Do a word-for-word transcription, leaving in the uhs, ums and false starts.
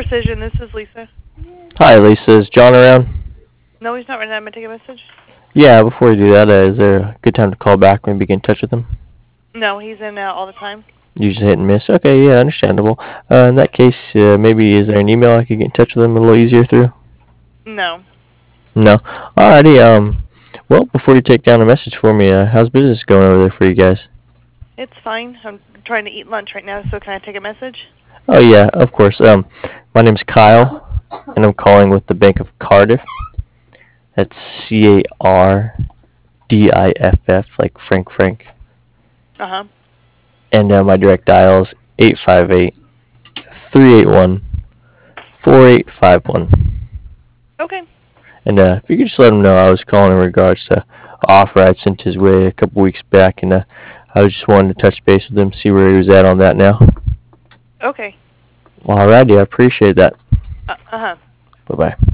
Precision, this is Lisa. Hi, Lisa. Is John around? No, he's not right now. I'm going to take a message. Yeah, before we do that, uh, is there a good time to call back when we get in touch with him? No, he's in uh, all the time. Usually hit and miss. Okay, yeah, understandable. Uh, in that case, uh, maybe is there an email I could get in touch with him a little easier through? No. No. Alrighty, um, well, before you take down a message for me, uh, how's business going over there for you guys? It's fine. I'm trying to eat lunch right now, so can I take a message? Oh, yeah, of course. Um, my name's Kyle, and I'm calling with the Bank of Cardiff. That's C A R D I F F, like Frank Frank. Uh-huh. And uh, my direct dial is eight five eight, three eight one, four eight five one. Okay. And uh, if you could just let him know I was calling in regards to an offer I'd sent his way a couple weeks back, and uh, I was just wanting to touch base with him, see where he was at on that now. Okay. Well, alrighty, I appreciate that. Uh- uh-huh. Bye-bye.